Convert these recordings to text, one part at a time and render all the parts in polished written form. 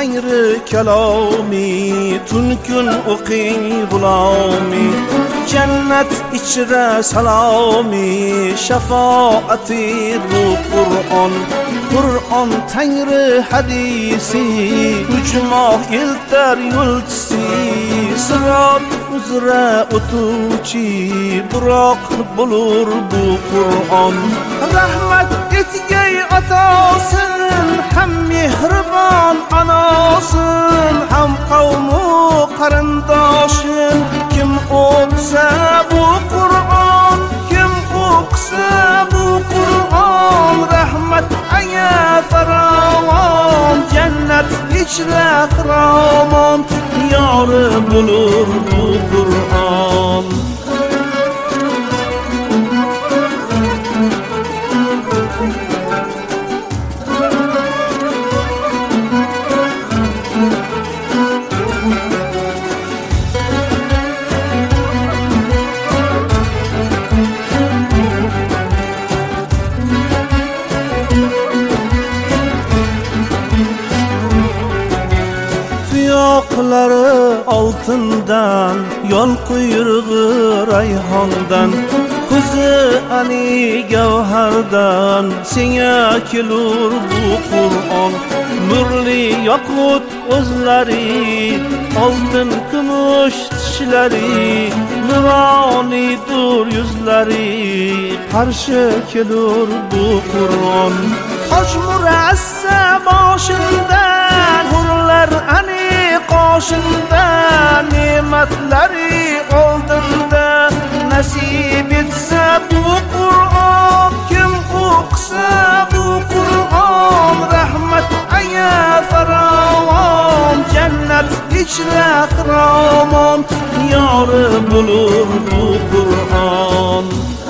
tangri kalomi, tun kun o'qing g'ulomi. Jannat ichra salomi, shafoati bu Qur'on. Qur'on tangri hadisi, uchmoq eltar yo'lchisi. Sirot uzra o'tuvchi, biroq bo'lur bu Qur'on. Rahmat etgay otasin, ham mehribon onasin, ham qavmu qarindoshin. Kim o'qisa bu Qur'on, kim o'qisa bu Qur'on, rahmat aya farovon, jannat ichra qiramon, yori bo'lur bu Qur'on. Tuyoqlari oltindan, yon quyrug'i rayhondan, ko'zi ani gavhardan, senga kelur bu Qur'on. Nurli yoqut o'zlari, oltin kumush tishlari, nuronidur yuzlari, qarshi kelur bu Qur'on. Tosh murassa boshindan, hurlar ani qo'shinda, ne'matlari oldinda, nasib etsa bu Qur'on, kim o'qisa bu Qur'on, rahmat aya farovon, jannat ichra qiramon, yori bo'lur bu Qur'on.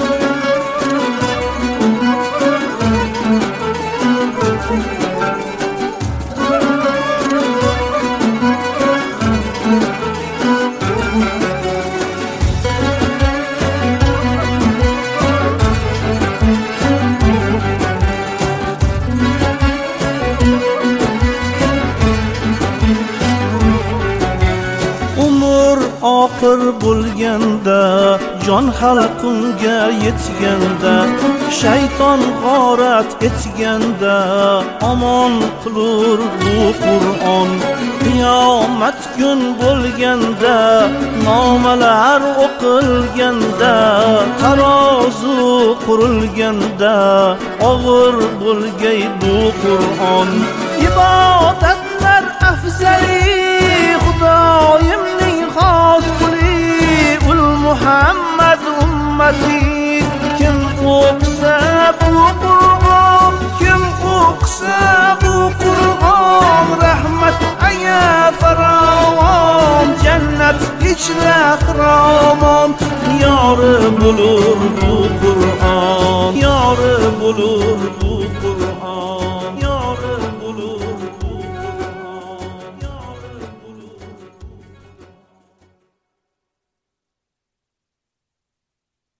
Oxir bo'lganda, jon halqumga yetganda, shayton g'orat etganda, omon qilur bu Qur'on. Qiyomat kun bo'lganda, nomalar o'qilganda, tarozu qurilganda, og'ir bo'lgay bu Qur'on. Ibodatlar afzali, Xudoyimning xos quli, ul Muhammad ummati. Kim o'qisa bu Qur'on, kim o'qisa bu Qur'on, rahmat aya farovon, jannat ichra qiramon, yori bo'lur bu Qur'on, yori bo'lur